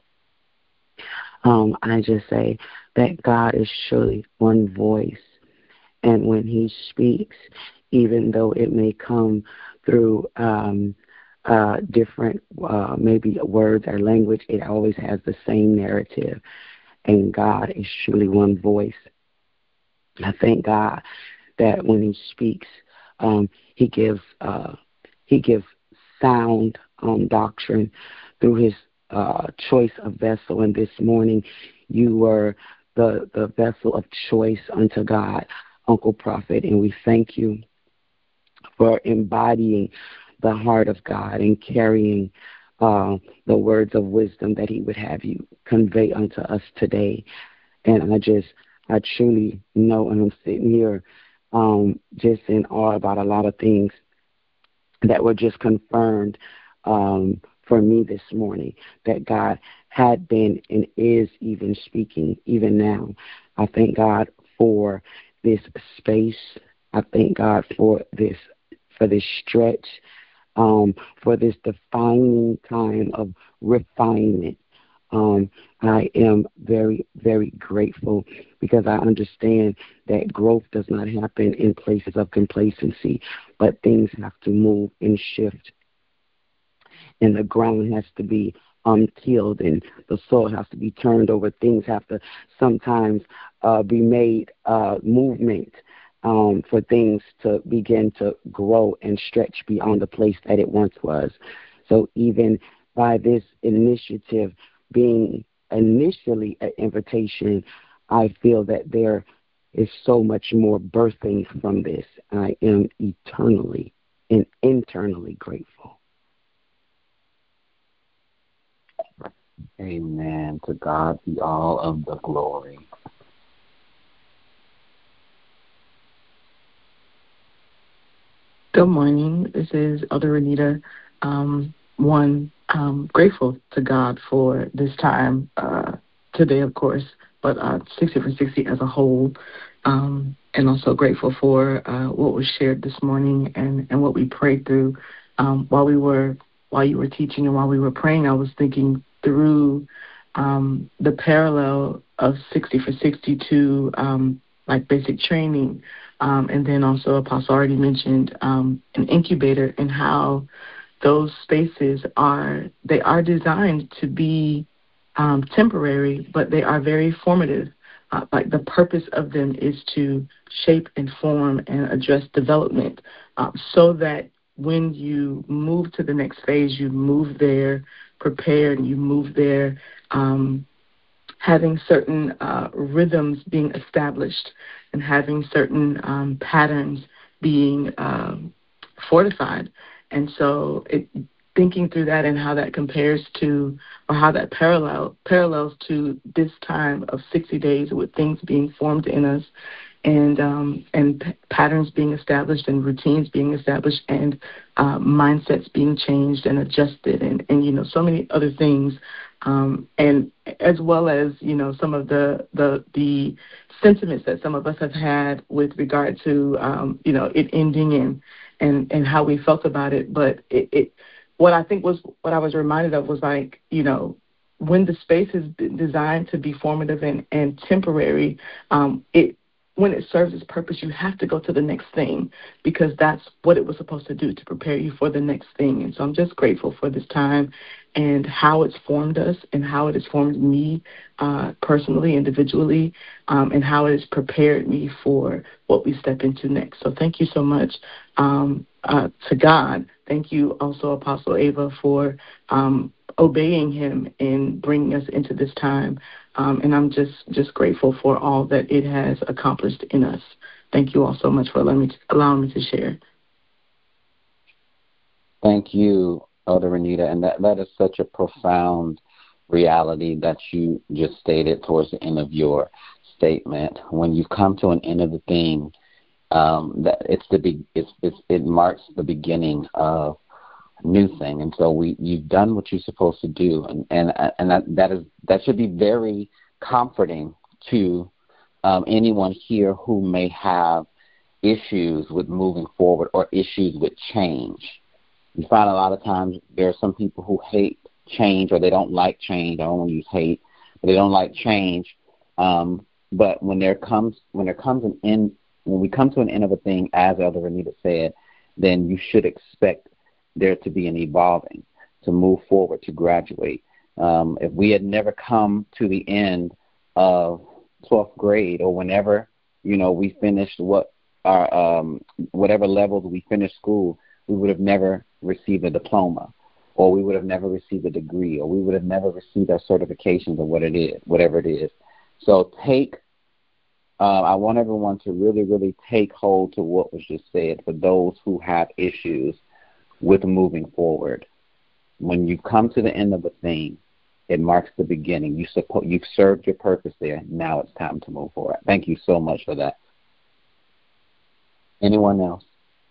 Um, I just say that God is surely one voice. And when he speaks, even though it may come through um, uh, different, uh, maybe words or language, it always has the same narrative. And God is surely one voice. I thank God that when he speaks, um, he gives uh, he gives sound um, doctrine through his uh, choice of vessel. And this morning, you were the the vessel of choice unto God, Uncle Prophet, and we thank you for embodying the heart of God and carrying uh, the words of wisdom that he would have you convey unto us today. And I just, I truly know, and I'm sitting here um, just in awe about a lot of things that were just confirmed um, for me this morning, that God had been and is even speaking even now. I thank God for this space. I thank God for this for this stretch, um, for this defining time of refinement. Um, I am very, very grateful because I understand that growth does not happen in places of complacency, but things have to move and shift, and the ground has to be um, tilled, and the soil has to be turned over. Things have to sometimes uh, be made uh, movement um, for things to begin to grow and stretch beyond the place that it once was. So even by this initiative being initially an invitation, I feel that there is so much more birthing from this. I am eternally and internally grateful. Amen. To God be all of the glory. Good morning. This is Elder Renita. Um, one, um, grateful to God for this time uh, today, of course, but uh, sixty for sixty as a whole, um, and also grateful for uh, what was shared this morning and, and what we prayed through um, while we were while you were teaching and while we were praying. I was thinking through um, the parallel of sixty for sixty to um, like basic training. Um, and then also Apostle already mentioned um, an incubator and how those spaces are, they are designed to be um, temporary, but they are very formative. Uh, like the purpose of them is to shape and form and address development uh, so that when you move to the next phase, you move there prepared, you move there um, having certain uh, rhythms being established and having certain um, patterns being um, fortified. And so it, thinking through that and how that compares to, or how that parallel parallels to this time of sixty days with things being formed in us and um, and p- patterns being established and routines being established and uh, mindsets being changed and adjusted and, and, you know, so many other things. Um, and as well as, you know, some of the, the the sentiments that some of us have had with regard to, um, you know, it ending and, and, and how we felt about it. But it, it, what I think was, what I was reminded of was like, you know, when the space is designed to be formative and, and temporary, um, it, when it serves its purpose, you have to go to the next thing because that's what it was supposed to do, to prepare you for the next thing. And so I'm just grateful for this time and how it's formed us and how it has formed me uh, personally, individually, um, and how it has prepared me for what we step into next. So thank you so much um, uh, to God. Thank you also, Apostle Ava, for um, obeying him in bringing us into this time. Um, and I'm just, just grateful for all that it has accomplished in us. Thank you all so much for allowing me to, allowing me to share. Thank you, Elder Renita. And that, that is such a profound reality that you just stated towards the end of your statement. When you come to an end of the thing, um, that it's the be, it's, it's, it marks the beginning of a new thing. And so we you've done what you're supposed to do, and and and that that is that should be very comforting to um, anyone here who may have issues with moving forward or issues with change. You find a lot of times there are some people who hate change, or they don't like change. I don't want to use hate, but they don't like change. Um, but when there comes when there comes an end, when we come to an end of a thing, as Elder Renita said, then you should expect there to be an evolving, to move forward, to graduate. Um, if we had never come to the end of twelfth grade, or whenever you know we finished what our um, whatever levels we finished school, we would have never received a diploma, or we would have never received a degree, or we would have never received our certifications or what it is, whatever it is. So take, uh, I want everyone to really, really take hold to what was just said for those who have issues with moving forward. When you come to the end of a thing, it marks the beginning. You support, you've served your purpose there. Now it's time to move forward. Thank you so much for that. Anyone else?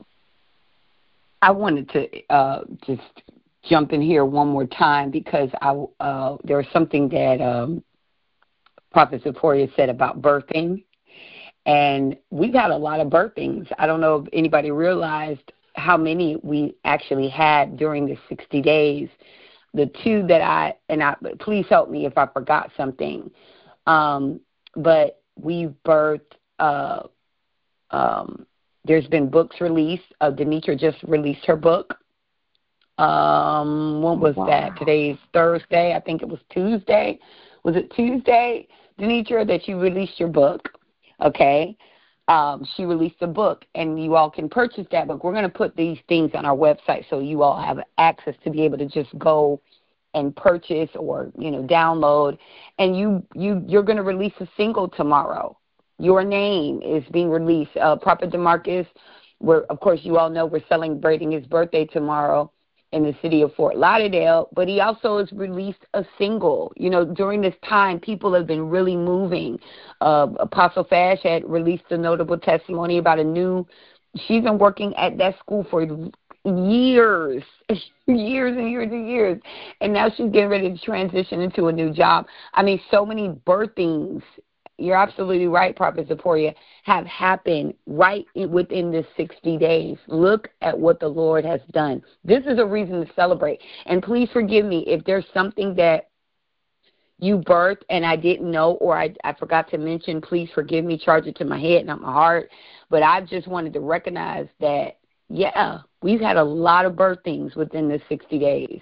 I wanted to uh, just jump in here one more time because I uh, there was something that um, Prophet Zipporah said about birthing, and we've had a lot of birthings. I don't know if anybody realized how many we actually had during the sixty days. The two that I, and I, please help me if I forgot something, um, but we've birthed, uh, um, there's been books released. Uh, Denitra just released her book. Um, when was wow. that? Today's Thursday. I think it was Tuesday. Was it Tuesday, Denitra, that you released your book? Okay. Um, she released a book, and you all can purchase that book. We're going to put these things on our website so you all have access to be able to just go and purchase or, you know, download. And you, you, you're going to release a single tomorrow. Your name is being released. Uh, Prophet DeMarcus, we're, of course, you all know we're celebrating his birthday tomorrow in the city of Fort Lauderdale, but he also has released a single. You know, during this time, people have been really moving. Uh, Apostle Fash had released a notable testimony about a new, she's been working at that school for years, years and years and years, and now she's getting ready to transition into a new job. I mean, so many birthings. You're absolutely right, Prophet Zipporah, have happened right within this sixty days. Look at what the Lord has done. This is a reason to celebrate. And please forgive me if there's something that you birthed and I didn't know or I, I forgot to mention. Please forgive me, charge it to my head, not my heart. But I just wanted to recognize that, yeah, we've had a lot of birthings within the sixty days.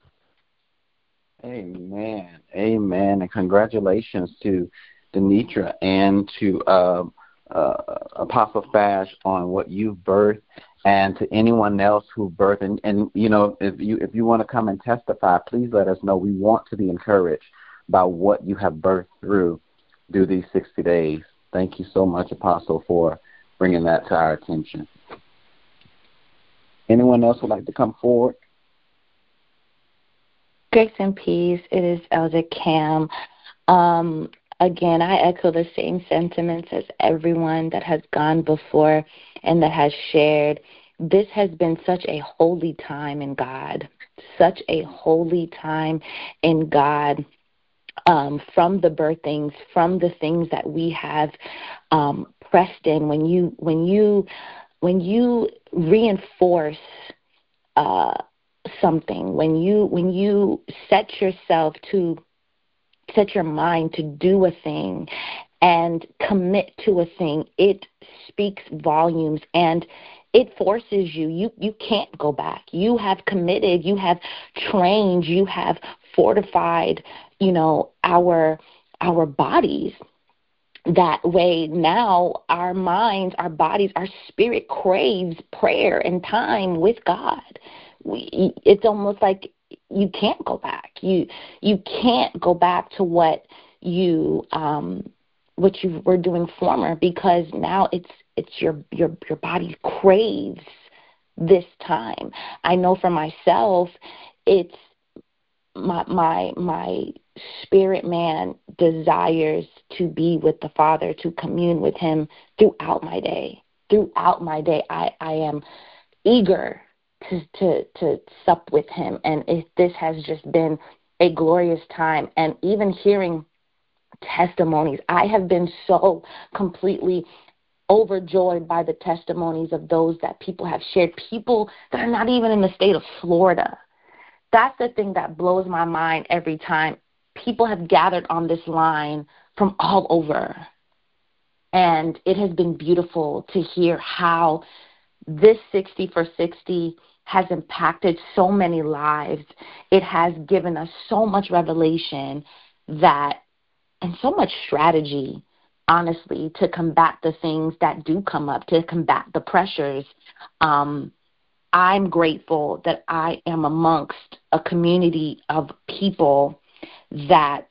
Amen. Amen. And congratulations to Denitra and to uh, uh, Apostle Fash on what you've birthed, and to anyone else who birthed. And, and you know, if you if you want to come and testify, please let us know. We want to be encouraged by what you have birthed through through these sixty days. Thank you so much, Apostle, for bringing that to our attention. Anyone else would like to come forward? Grace and peace. It is Elder Cam. Um, Again, I echo the same sentiments as everyone that has gone before and that has shared. This has been such a holy time in God, such a holy time in God, um, from the birthings, from the things that we have um, pressed in. When you, when you, when you reinforce uh, something, when you, when you set yourself to set your mind to do a thing and commit to a thing, it speaks volumes and it forces you. You you can't go back. You have committed, you have trained, you have fortified, you know, our our bodies. That way now our minds, our bodies, our spirit craves prayer and time with God. We, it's almost like you can't go back. You you can't go back to what you um, what you were doing former, because now it's it's your your your body craves this time. I know for myself, it's my my my spirit man desires to be with the Father, to commune with him throughout my day. Throughout my day, I, I am eager to, to to sup with him. And it, this has just been a glorious time. And even hearing testimonies, I have been so completely overjoyed by the testimonies of those that people have shared, people that are not even in the state of Florida. That's the thing that blows my mind every time. People have gathered on this line from all over. And it has been beautiful to hear how this sixty for sixty has impacted so many lives. It has given us so much revelation that, and so much strategy, honestly, to combat the things that do come up, to combat the pressures. Um, I'm grateful that I am amongst a community of people that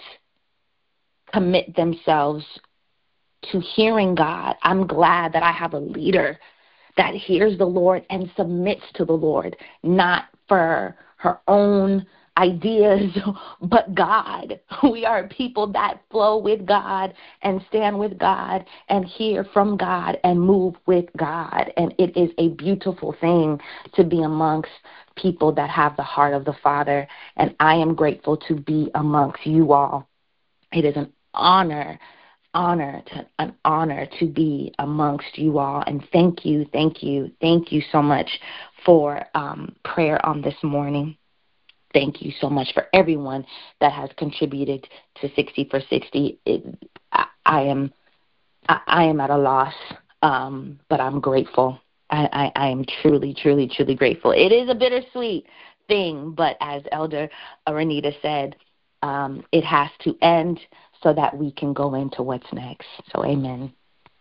commit themselves to hearing God. I'm glad that I have a leader that hears the Lord and submits to the Lord, not for her own ideas, but God. We are people that flow with God and stand with God and hear from God and move with God. And it is a beautiful thing to be amongst people that have the heart of the Father. And I am grateful to be amongst you all. It is an honor honor to an honor to be amongst you all. And thank you, thank you, thank you so much for um, prayer on this morning. Thank you so much for everyone that has contributed to sixty for sixty. It, I, I am I, I am at a loss, um, but I'm grateful. I, I, I am truly, truly, truly grateful. It is a bittersweet thing, but as Elder Renita said, um, it has to end so that we can go into what's next. So amen.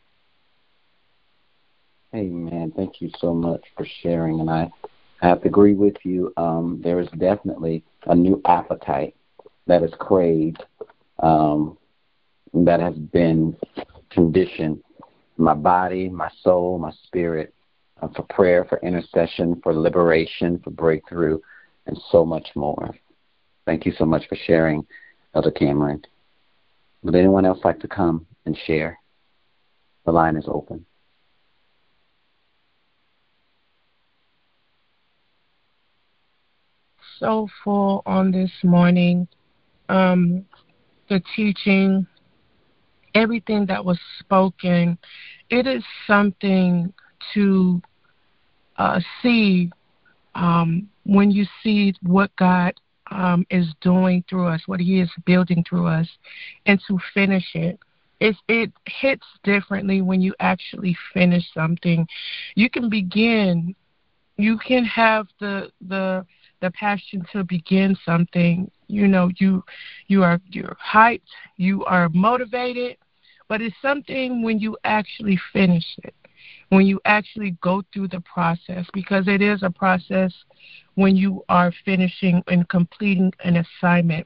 Amen. Thank you so much for sharing. And I have to agree with you. Um, there is definitely a new appetite that is craved, um, that has been conditioned. My body, my soul, my spirit, uh, for prayer, for intercession, for liberation, for breakthrough, and so much more. Thank you so much for sharing, Elder Cameron. Would anyone else like to come and share? The line is open. So full on this morning. Um, the teaching, everything that was spoken, it is something to uh, see um, when you see what God um, is doing through us, what he is building through us, and to finish it. It, it hits differently when you actually finish something. You can begin, you can have the the the passion to begin something. You know, you you are you're hyped, you are motivated, but it's something when you actually finish it, when you actually go through the process, because it is a process when you are finishing and completing an assignment.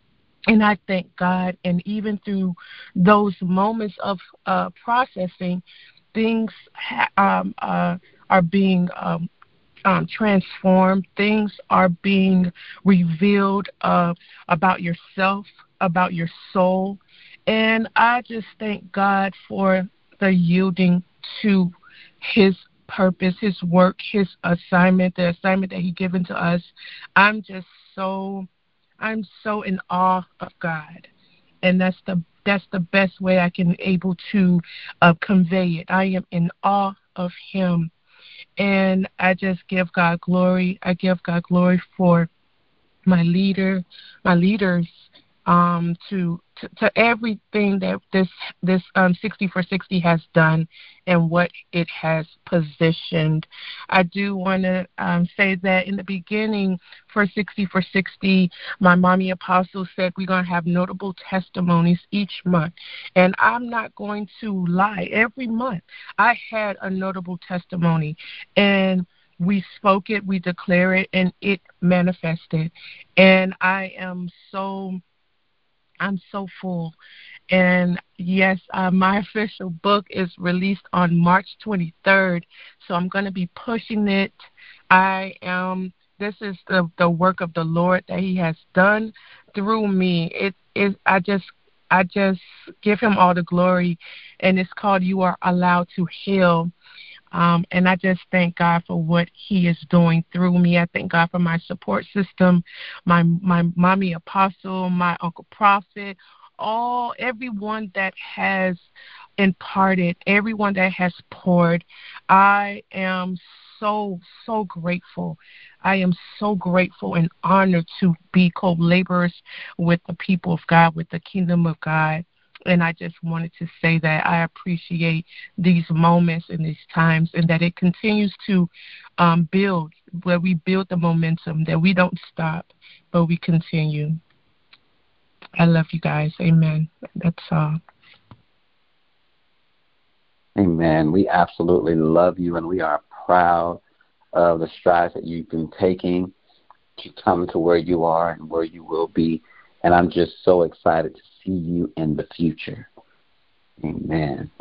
And I thank God, and even through those moments of uh, processing, things ha- um, uh, are being um, um, transformed. Things are being revealed uh, about yourself, about your soul. And I just thank God for the yielding to his purpose, his work, his assignment, the assignment that he given to us. I'm just so, I'm so in awe of God. And that's the that's the best way I can able to uh, convey it. I am in awe of him. And I just give God glory. I give God glory for my leader, my leaders, um, to, to to everything that this this um, sixty for sixty has done and what it has positioned. I do want to um, say that in the beginning for sixty for sixty, my mommy apostle said we're going to have notable testimonies each month. And I'm not going to lie. Every month I had a notable testimony. And we spoke it, we declare it, and it manifested. And I am so, I'm so full. And yes, uh, my official book is released on March twenty-third, so I'm going to be pushing it. I am. This is the the work of the Lord that He has done through me. It is. I just. I just give Him all the glory, and it's called "You Are Allowed to Heal." Um, and I just thank God for what He is doing through me. I thank God for my support system, my my mommy apostle, my uncle prophet, all everyone that has imparted, everyone that has poured. I am so so grateful. I am so grateful and honored to be co-laborers with the people of God, with the kingdom of God. And I just wanted to say that I appreciate these moments and these times, and that it continues to um, build, where we build the momentum, that we don't stop, but we continue. I love you guys. Amen. That's all. Amen. We absolutely love you, and we are proud of the strides that you've been taking to come to where you are and where you will be. And I'm just so excited to see you in the future. Amen.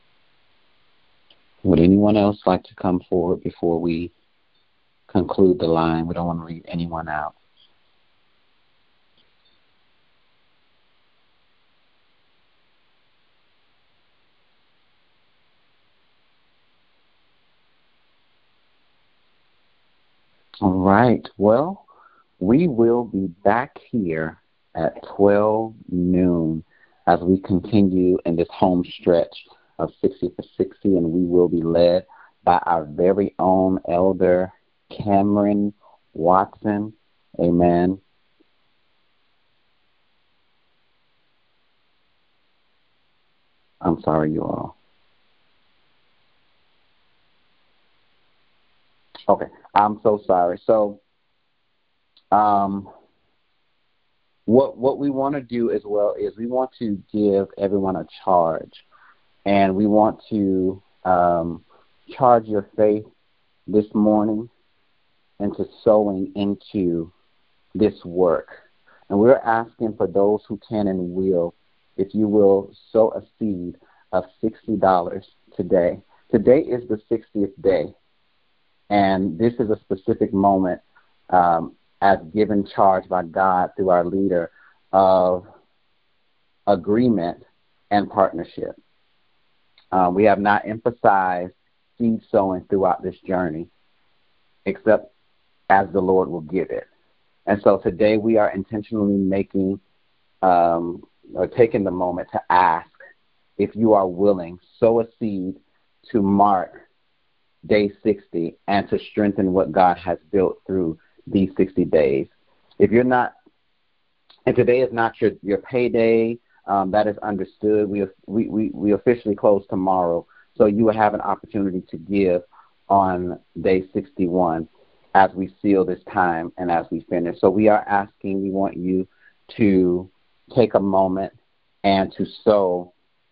Would anyone else like to come forward before we conclude the line? We don't want to leave anyone out. All right. Well, we will be back here at twelve noon as we continue in this home stretch of sixty for sixty, and we will be led by our very own Elder Cameron Watson. Amen. I'm sorry, you all. Okay, I'm so sorry. So, um, what what we want to do as well is we want to give everyone a charge, and we want to um, charge your faith this morning into sowing into this work. And we're asking for those who can and will, if you will, sow a seed of sixty dollars today. Today is the sixtieth day, and this is a specific moment um, as given charge by God through our leader of agreement and partnership. Uh, we have not emphasized seed sowing throughout this journey, except as the Lord will give it. And so today we are intentionally making um, or taking the moment to ask if you are willing, sow a seed to mark day sixty and to strengthen what God has built through these sixty days. If you're not, and today is not your, your payday, um, that is understood. We, we, we, we officially close tomorrow, so you will have an opportunity to give on day sixty-one as we seal this time and as we finish. So we are asking, we want you to take a moment and to sow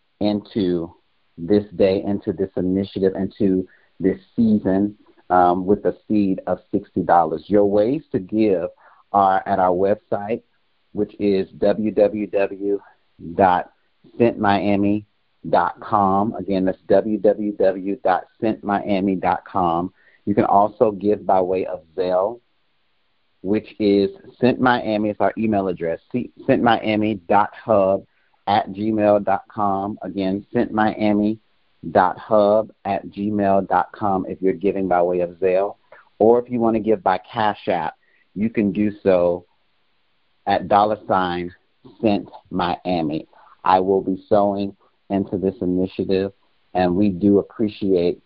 into this day, into this initiative, into this season um, with a seed of sixty dollars. Your ways to give are at our website, which is w w w dot sent miami dot com. Again, that's w w w dot sent miami dot com. You can also give by way of Zelle, which is Sent Miami. It's our email address, sent miami dot hub at gmail dot com. Again, sent miami dot hub at gmail dot com if you're giving by way of Zelle. Or if you want to give by Cash App, you can do so at dollar sign Sent Miami. I will be sowing into this initiative, and we do appreciate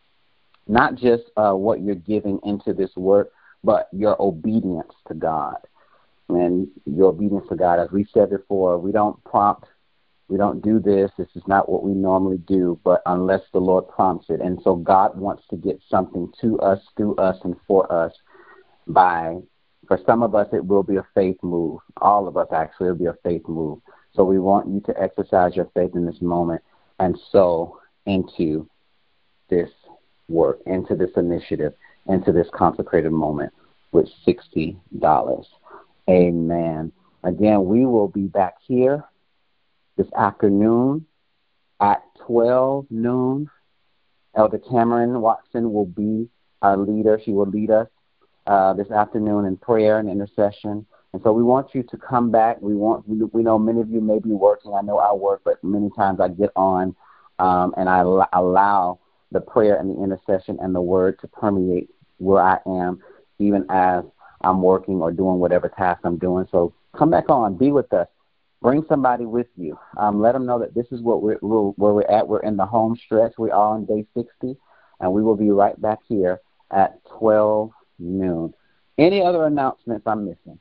not just uh, what you're giving into this work, but your obedience to God. And your obedience to God, as we said before, we don't prompt, we don't do this. This is not what we normally do, but unless the Lord prompts it. And so God wants to get something to us, through us, and for us by, for some of us, it will be a faith move. All of us, actually, it will be a faith move. So we want you to exercise your faith in this moment and sow into this work, into this initiative, into this consecrated moment with sixty dollars. Amen. Again, we will be back here This afternoon at twelve noon, Elder Cameron Watson will be our leader. She will lead us uh, this afternoon in prayer and intercession. And so we want you to come back. We want we know many of you may be working. I know I work, but many times I get on um, and I al- allow the prayer and the intercession and the word to permeate where I am, even as I'm working or doing whatever task I'm doing. So come back on, be with us. Bring somebody with you. Um, let them know that this is what we're, we're, where we're at. We're in the home stretch. We are on day sixty, and we will be right back here at twelve noon. Any other announcements I'm missing?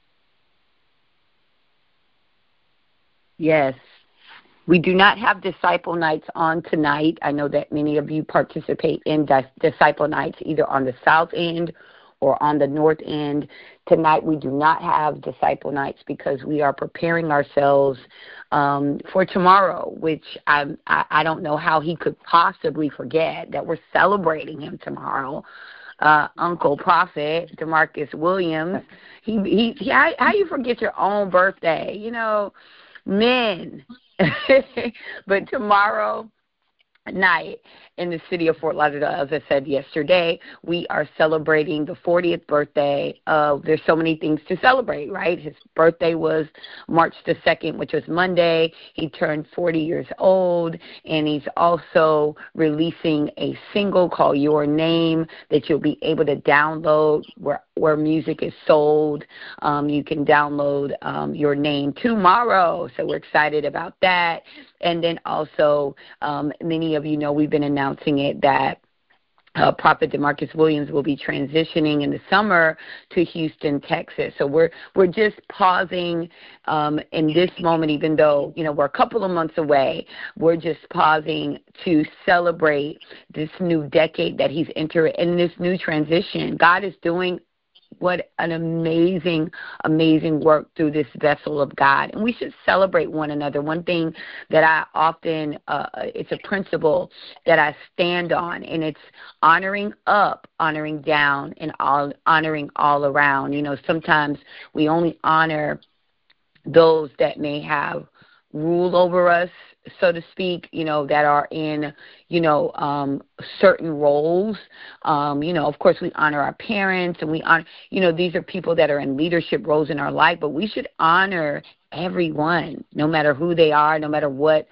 Yes. We do not have Disciple Nights on tonight. I know that many of you participate in Dis- Disciple Nights either on the south end or on the north end. Tonight we do not have Disciple Nights because we are preparing ourselves um, for tomorrow, which I, I, I don't know how he could possibly forget that we're celebrating him tomorrow. Uh, Uncle Prophet Demarcus Williams, he, he, he how, how you forget your own birthday? You know, men. But tomorrow night in the city of Fort Lauderdale, as I said yesterday, we are celebrating the fortieth birthday of, there's so many things to celebrate, right? His birthday was March the second, which was Monday. He turned forty years old, and he's also releasing a single called Your Name that you'll be able to download where, where music is sold. Um, you can download um, Your Name tomorrow, so we're excited about that. And then also, um, many of you know we've been announcing it that uh, Prophet Demarcus Williams will be transitioning in the summer to Houston, Texas. So we're we're just pausing um, in this moment, even though you know we're a couple of months away. We're just pausing to celebrate this new decade that he's entered in this new transition. God is doing what an amazing, amazing work through this vessel of God. And we should celebrate one another. One thing that I often, uh, it's a principle that I stand on, and it's honoring up, honoring down, and all, honoring all around. You know, sometimes we only honor those that may have rule over us, so to speak, you know, that are in, you know, um, certain roles. Um, you know, of course, we honor our parents, and we honor, you know, these are people that are in leadership roles in our life, but we should honor everyone, no matter who they are, no matter what,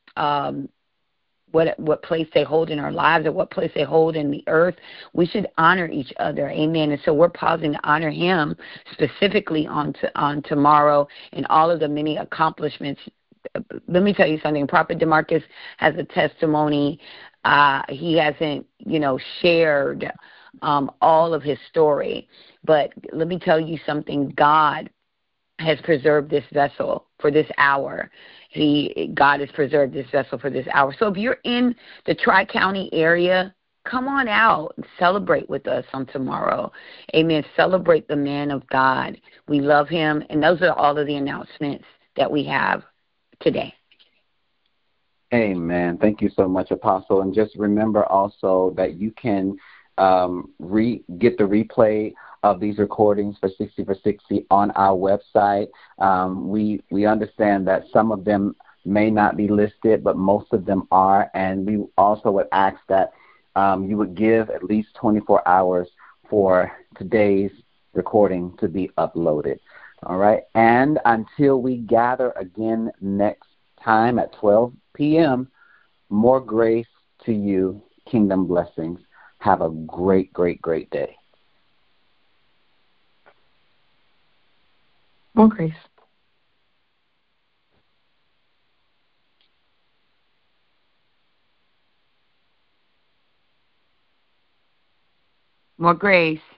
um, what what place they hold in our lives or what place they hold in the earth. We should honor each other. Amen. And so we're pausing to honor him specifically on, to, on tomorrow and all of the many accomplishments. Let me tell you something. Prophet Demarcus has a testimony. Uh, he hasn't, you know, shared um, all of his story. But let me tell you something. God has preserved this vessel for this hour. He, God has preserved this vessel for this hour. So if you're in the Tri-County area, come on out and celebrate with us on tomorrow. Amen. Celebrate the man of God. We love him. And those are all of the announcements that we have today. Amen. Thank you so much, Apostle. And just remember also that you can um, re get the replay of these recordings for sixty for sixty on our website. Um, we we understand that some of them may not be listed, but most of them are. And we also would ask that um, you would give at least twenty-four hours for today's recording to be uploaded. All right. And until we gather again next time at twelve p.m., more grace to you. Kingdom blessings. Have a great, great, great day. More grace. More grace.